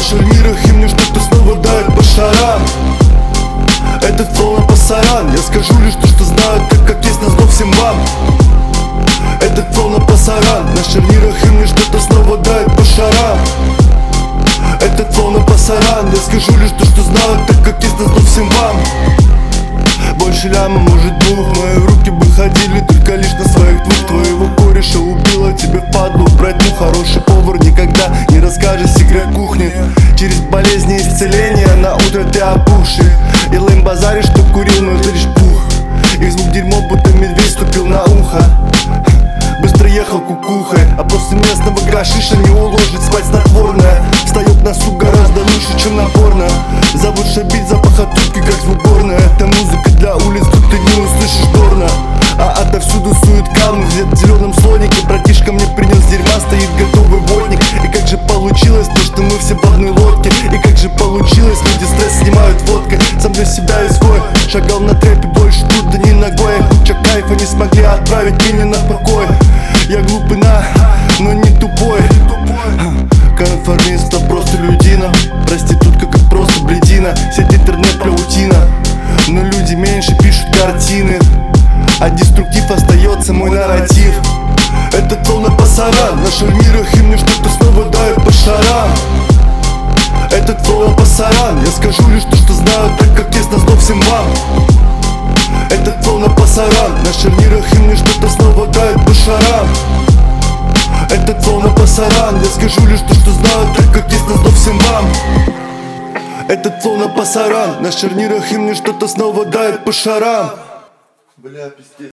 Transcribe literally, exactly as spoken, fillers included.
шарнирах, и мне что-то снова дает по шарам. Этот флоу на пасаран. Я скажу лишь то, что знаю, так как есть назло всем вам. Этот флоу на пасаран. На шарнирах, и мне что-то снова дает по шарам. Этот флоу на пасаран. Я скажу лишь то, что знаю, так как есть назло всем вам. Больше ляма, может двух. Мои руки бы ходили только лишь на своих двух. Твоего кореша убила, тебе впадлу брать. Ну хороший повар никогда не расскажет секрет кухни. Через болезни исцеления на утро ты опухший. И лэм базаришь, что курил, но это лишь пух. И звук дерьмо, будто медведь ступил на ухо. Быстро ехал кукухой, а после местного гашиша не уложить спать снотворное. Встает на сук гораздо лучше, чем на порно. Зовут шабить запах от трубки, как звук горна. Это музыка для улиц, тут ты не услышишь дорно. А отовсюду сует камни в зеленом слонике. Братишка мне принес дерьма, стоит готовый водник. И как же получилось то, что мы все в одной лодке. И как же получилось, люди стресс снимают водкой. Сам для себя и свой, шагал на трэпе, больше тут да не ногой. Куча кайфа не смогли отправить меня на покой. Я глупый на, но не тупой. Конформист, а просто людина. Проститутка, как просто блядина. Сеть интернет, паутина. Но люди меньше пишут картины, а деструктив остается мой нарратив. Этот флоу на пасаран. На шарнирах, и мне что-то снова дает по шарам. Этот флоу на пасаран. Я скажу лишь то, что знаю, так как есть назло всем вам. Этот флоу на пасаран. На шарнирах, и мне что-то снова дает по шарам. Этот флоу на пасаран. Я скажу лишь то, что знаю, так как есть назло всем вам. Этот флоу на пасаран. На шарнирах, и мне что-то снова дает по шарам. Бля, пиздец.